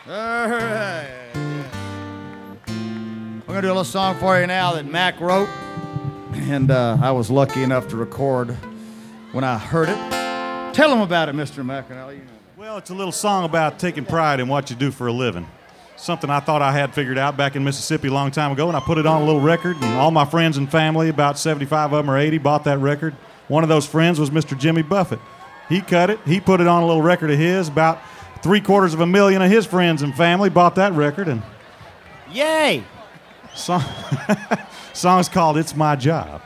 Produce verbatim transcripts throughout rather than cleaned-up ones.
All right. We're going to do a little song for you now that Mac wrote, and uh, I was lucky enough to record when I heard it. Tell them about it, Mister McAnally. You know. Well, it's a little song about taking pride in what you do for a living. Something I thought I had figured out back in Mississippi a long time ago, and I put it on a little record, and all my friends and family, about seventy-five of them or eighty, bought that record. One of those friends was Mister Jimmy Buffett. He cut it. He put it on a little record of his. About three quarters of a million of his friends and family bought that record, and yay! Song song's called "It's My Job."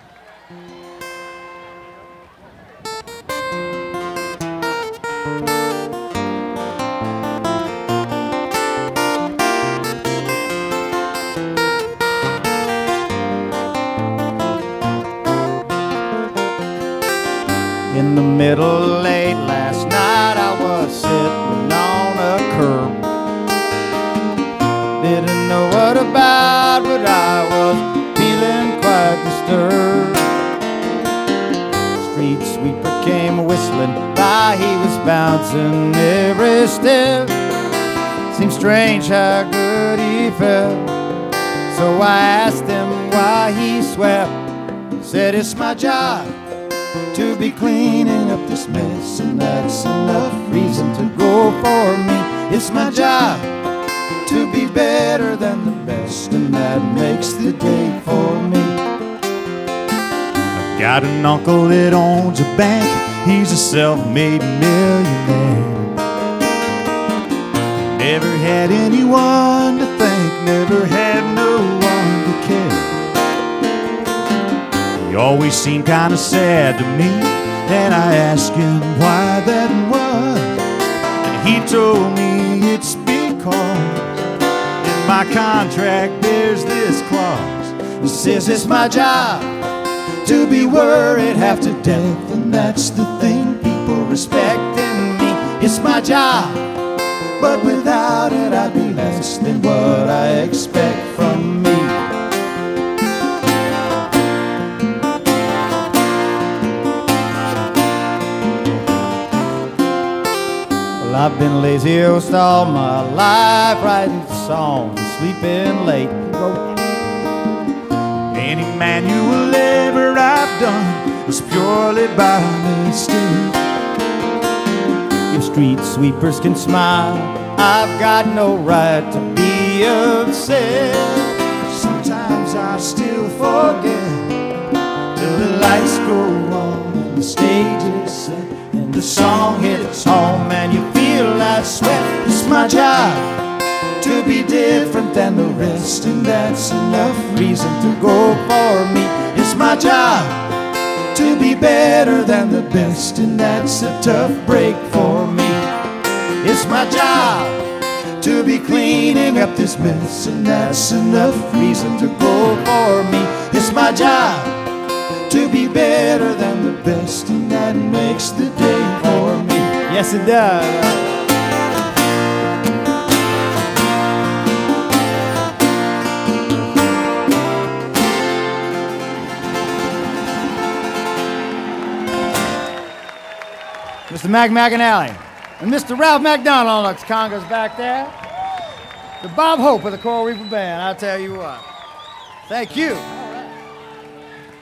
In the middle late last night, I was sitting on a curb. Didn't know what about, but I was feeling quite disturbed. Street sweeper came whistling by, he was bouncing every step. Seemed strange how good he felt, so I asked him why he swept. Said it's my job to be cleaning up this mess, and that's enough reason to go for me. It's my job to be better than the best, and that makes the day for me. I've got an uncle that owns a bank. He's a self-made millionaire. Never had anyone to thank, never had no one to care. He always seemed kind of sad to me, and I asked him why that was, and he told me it's because in my contract there's this clause that says it's my job to be worried half to death, and that's the thing people respect in me. It's my job, but without it I'd be less than what I expect from me. Well, I've been lazy most all my life, writing songs, sleeping late. Any manual labor I've done was purely by mistake. If street sweepers can smile, I've got no right to be upset. Sometimes I still forget till the lights go on and the stage is set and the song hits home and you feel that sweat. It's my job to be different than the rest, and that's enough reason to go for me. It's my job to be better than the best, and that's a tough break for me. It's my job to be cleaning up this mess, and that's enough reason to go for me. It's my job to be better than the best, and that makes the day for me. Yes, it does. Mister Mac McAnally and Mister Ralph McDonald on congas back there. The Bob Hope of the Coral Reaper Band, I'll tell you what. Thank you.